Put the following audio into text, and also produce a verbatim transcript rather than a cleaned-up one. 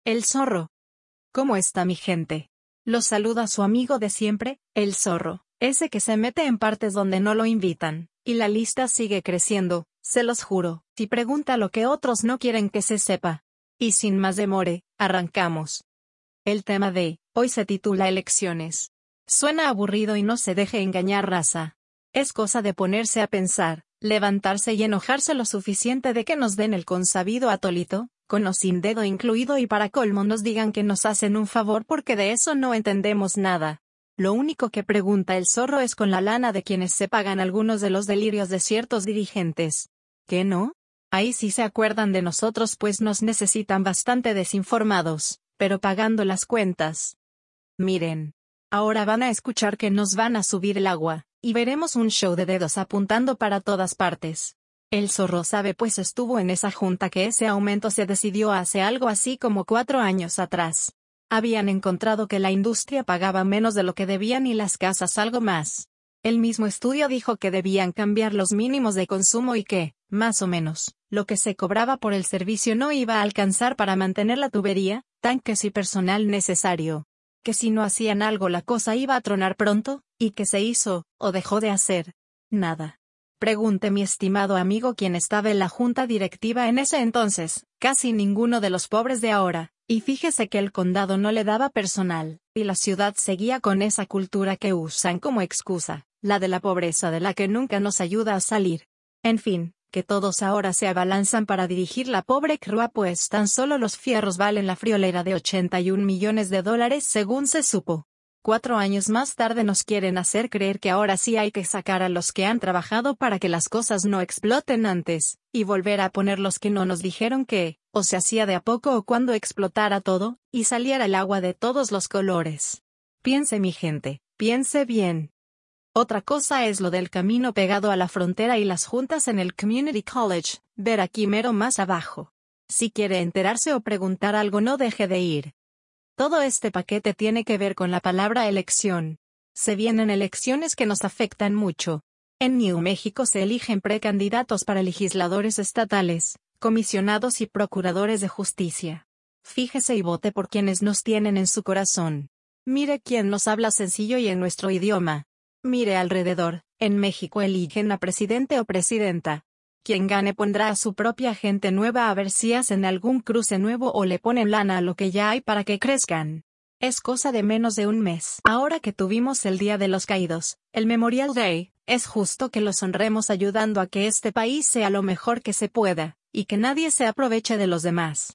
El zorro. ¿Cómo está mi gente? Los saluda su amigo de siempre, el zorro, ese que se mete en partes donde no lo invitan, y la lista sigue creciendo, se los juro, si pregunta lo que otros no quieren que se sepa. Y sin más demore, arrancamos. El tema de hoy se titula Elecciones. Suena aburrido y no se deje engañar, raza. Es cosa de ponerse a pensar, levantarse y enojarse lo suficiente de que nos den el consabido atolito, con o sin dedo incluido, y para colmo nos digan que nos hacen un favor porque de eso no entendemos nada. Lo único que pregunta el zorro es con la lana de quienes se pagan algunos de los delirios de ciertos dirigentes. ¿Qué no? Ahí sí se acuerdan de nosotros, pues nos necesitan bastante desinformados, pero pagando las cuentas. Miren. Ahora van a escuchar que nos van a subir el agua, y veremos un show de dedos apuntando para todas partes. El zorro sabe, pues estuvo en esa junta, que ese aumento se decidió hace algo así como cuatro años atrás. Habían encontrado que la industria pagaba menos de lo que debían y las casas algo más. El mismo estudio dijo que debían cambiar los mínimos de consumo y que, más o menos, lo que se cobraba por el servicio no iba a alcanzar para mantener la tubería, tanques y personal necesario. Que si no hacían algo la cosa iba a tronar pronto, y que se hizo, o dejó de hacer. Nada. Pregunte mi estimado amigo quién estaba en la junta directiva en ese entonces, casi ninguno de los pobres de ahora, y fíjese que el condado no le daba personal, y la ciudad seguía con esa cultura que usan como excusa, la de la pobreza de la que nunca nos ayuda a salir. En fin, que todos ahora se abalanzan para dirigir la pobre crua, pues tan solo los fierros valen la friolera de ochenta y un millones de dólares según se supo. Cuatro años más tarde nos quieren hacer creer que ahora sí hay que sacar a los que han trabajado para que las cosas no exploten antes, y volver a poner los que no nos dijeron que, o se hacía de a poco o cuando explotara todo, y saliera el agua de todos los colores. Piense mi gente, piense bien. Otra cosa es lo del camino pegado a la frontera y las juntas en el Community College, ver aquí mero más abajo. Si quiere enterarse o preguntar algo, no deje de ir. Todo este paquete tiene que ver con la palabra elección. Se vienen elecciones que nos afectan mucho. En New México se eligen precandidatos para legisladores estatales, comisionados y procuradores de justicia. Fíjese y vote por quienes nos tienen en su corazón. Mire quién nos habla sencillo y en nuestro idioma. Mire alrededor, en México eligen a presidente o presidenta. Quien gane pondrá a su propia gente nueva a ver si hacen algún cruce nuevo o le ponen lana a lo que ya hay para que crezcan. Es cosa de menos de un mes. Ahora que tuvimos el Día de los Caídos, el Memorial Day, es justo que los honremos ayudando a que este país sea lo mejor que se pueda, y que nadie se aproveche de los demás.